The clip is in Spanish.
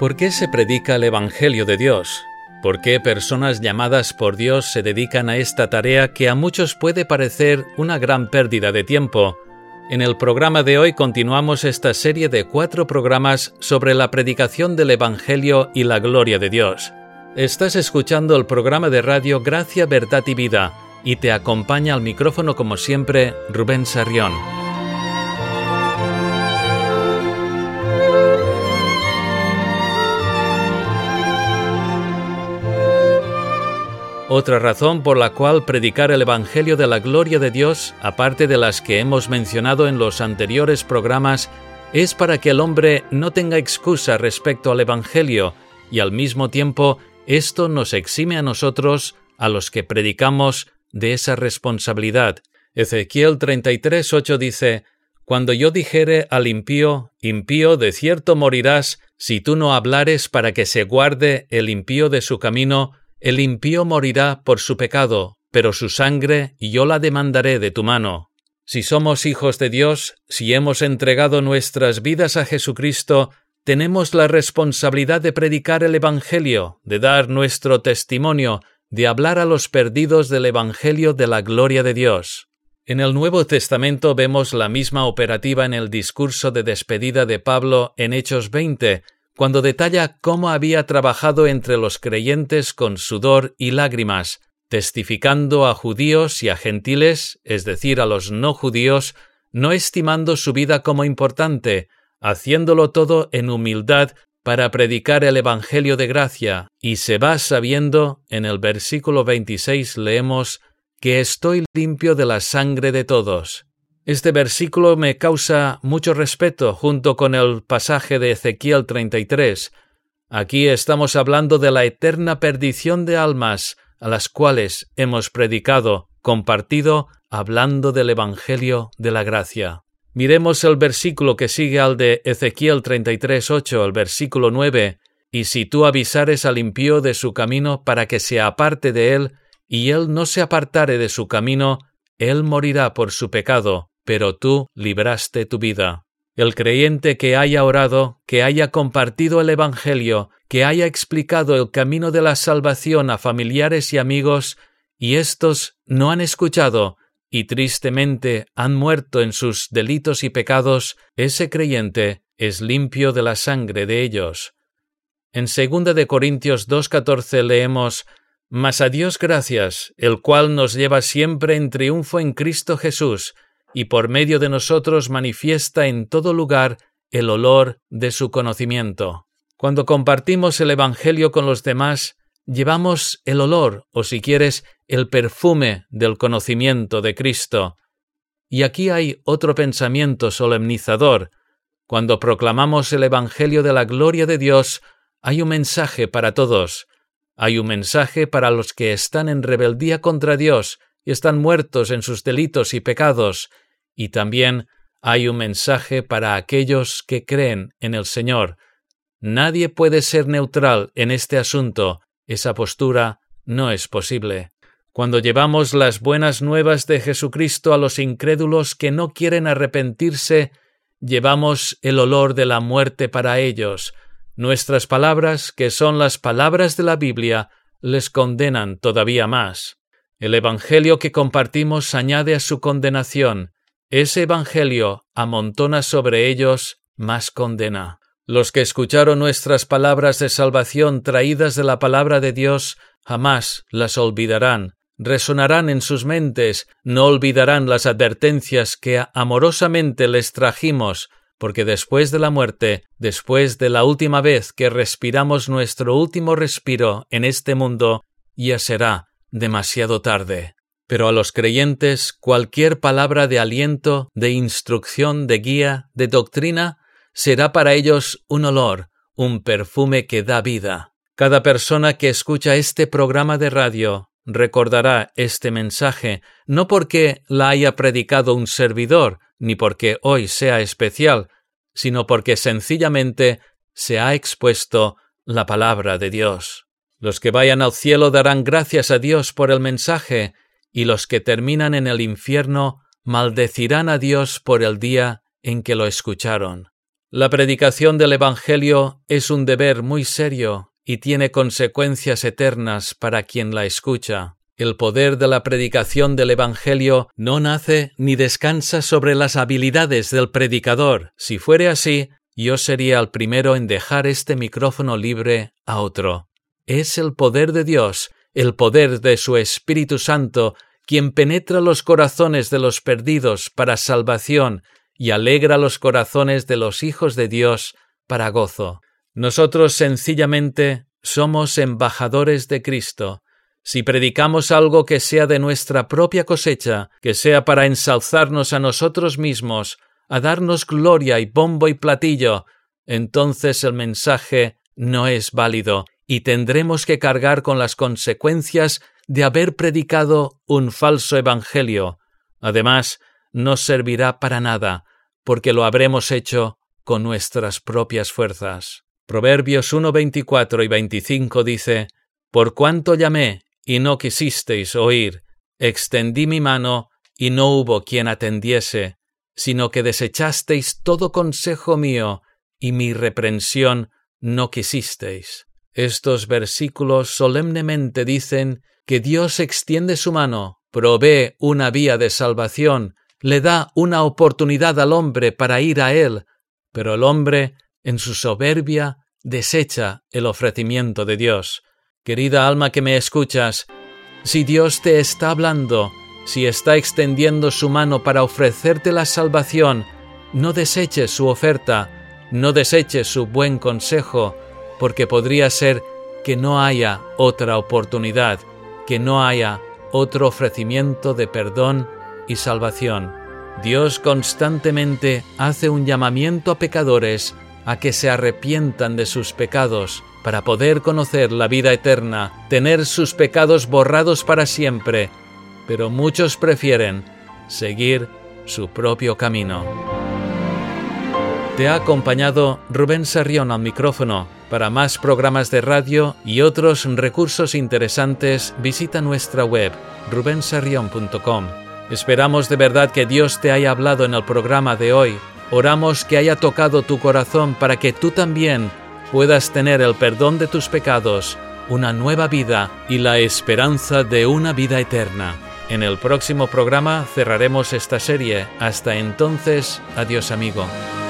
¿Por qué se predica el Evangelio de Dios? ¿Por qué personas llamadas por Dios se dedican a esta tarea que a muchos puede parecer una gran pérdida de tiempo? En el programa de hoy continuamos esta serie de 4 programas sobre la predicación del Evangelio y la gloria de Dios. Estás escuchando el programa de radio Gracia, Verdad y Vida, y te acompaña al micrófono como siempre Rubén Sarrión. Otra razón por la cual predicar el Evangelio de la gloria de Dios, aparte de las que hemos mencionado en los anteriores programas, es para que el hombre no tenga excusa respecto al Evangelio y al mismo tiempo esto nos exime a nosotros, a los que predicamos, de esa responsabilidad. Ezequiel 33:8 dice: «Cuando yo dijere al impío, impío, de cierto morirás, si tú no hablares para que se guarde el impío de su camino, el impío morirá por su pecado, pero su sangre yo la demandaré de tu mano». Si somos hijos de Dios, si hemos entregado nuestras vidas a Jesucristo, tenemos la responsabilidad de predicar el Evangelio, de dar nuestro testimonio, de hablar a los perdidos del Evangelio de la gloria de Dios. En el Nuevo Testamento vemos la misma operativa en el discurso de despedida de Pablo en Hechos 20, cuando detalla cómo había trabajado entre los creyentes con sudor y lágrimas, testificando a judíos y a gentiles, es decir, a los no judíos, no estimando su vida como importante, haciéndolo todo en humildad para predicar el Evangelio de gracia, y se va sabiendo, en el versículo 26 leemos, que estoy limpio de la sangre de todos. Este versículo me causa mucho respeto junto con el pasaje de Ezequiel 33. Aquí estamos hablando de la eterna perdición de almas a las cuales hemos predicado, compartido, hablando del Evangelio de la gracia. Miremos el versículo que sigue al de Ezequiel 33:8, el versículo 9. «Y si tú avisares al impío de su camino para que se aparte de él, y él no se apartare de su camino, él morirá por su pecado, pero tú libraste tu vida». El creyente que haya orado, que haya compartido el Evangelio, que haya explicado el camino de la salvación a familiares y amigos, y éstos no han escuchado, y tristemente han muerto en sus delitos y pecados, ese creyente es limpio de la sangre de ellos. En 2 de Corintios 2:14 leemos: «Mas a Dios gracias, el cual nos lleva siempre en triunfo en Cristo Jesús, y por medio de nosotros manifiesta en todo lugar el olor de su conocimiento». Cuando compartimos el Evangelio con los demás, llevamos el olor, o si quieres, el perfume del conocimiento de Cristo. Y aquí hay otro pensamiento solemnizador. Cuando proclamamos el Evangelio de la gloria de Dios, hay un mensaje para todos. Hay un mensaje para los que están en rebeldía contra Dios y están muertos en sus delitos y pecados. Y también hay un mensaje para aquellos que creen en el Señor. Nadie puede ser neutral en este asunto. Esa postura no es posible. Cuando llevamos las buenas nuevas de Jesucristo a los incrédulos que no quieren arrepentirse, llevamos el olor de la muerte para ellos. Nuestras palabras, que son las palabras de la Biblia, les condenan todavía más. El Evangelio que compartimos añade a su condenación. Ese Evangelio amontona sobre ellos más condena. Los que escucharon nuestras palabras de salvación traídas de la palabra de Dios jamás las olvidarán. Resonarán en sus mentes, no olvidarán las advertencias que amorosamente les trajimos, porque después de la muerte, después de la última vez que respiramos nuestro último respiro en este mundo, ya será demasiado tarde. Pero a los creyentes, cualquier palabra de aliento, de instrucción, de guía, de doctrina, será para ellos un olor, un perfume que da vida. Cada persona que escucha este programa de radio recordará este mensaje, no porque la haya predicado un servidor, ni porque hoy sea especial, sino porque sencillamente se ha expuesto la palabra de Dios. Los que vayan al cielo darán gracias a Dios por el mensaje, y los que terminan en el infierno maldecirán a Dios por el día en que lo escucharon. La predicación del Evangelio es un deber muy serio y tiene consecuencias eternas para quien la escucha. El poder de la predicación del Evangelio no nace ni descansa sobre las habilidades del predicador. Si fuere así, yo sería el primero en dejar este micrófono libre a otro. Es el poder de Dios, el poder de su Espíritu Santo, quien penetra los corazones de los perdidos para salvación y alegra los corazones de los hijos de Dios para gozo. Nosotros sencillamente somos embajadores de Cristo. Si predicamos algo que sea de nuestra propia cosecha, que sea para ensalzarnos a nosotros mismos, a darnos gloria y bombo y platillo, entonces el mensaje no es válido y tendremos que cargar con las consecuencias de haber predicado un falso evangelio. Además, no servirá para nada, porque lo habremos hecho con nuestras propias fuerzas. Proverbios 1:24 y 25 dice: «Por cuanto llamé y no quisisteis oír, extendí mi mano y no hubo quien atendiese, sino que desechasteis todo consejo mío y mi reprensión no quisisteis». Estos versículos solemnemente dicen que Dios extiende su mano, provee una vía de salvación, le da una oportunidad al hombre para ir a Él, pero el hombre, en su soberbia, desecha el ofrecimiento de Dios. Querida alma que me escuchas, si Dios te está hablando, si está extendiendo su mano para ofrecerte la salvación, no deseches su oferta, no deseches su buen consejo, porque podría ser que no haya otra oportunidad, que no haya otro ofrecimiento de perdón y salvación. Dios constantemente hace un llamamiento a pecadores a que se arrepientan de sus pecados para poder conocer la vida eterna, tener sus pecados borrados para siempre, pero muchos prefieren seguir su propio camino. Te ha acompañado Rubén Sarrión al micrófono. Para más programas de radio y otros recursos interesantes, visita nuestra web rubensarrion.com. Esperamos de verdad que Dios te haya hablado en el programa de hoy. Oramos que haya tocado tu corazón para que tú también puedas tener el perdón de tus pecados, una nueva vida y la esperanza de una vida eterna. En el próximo programa cerraremos esta serie. Hasta entonces, adiós amigo.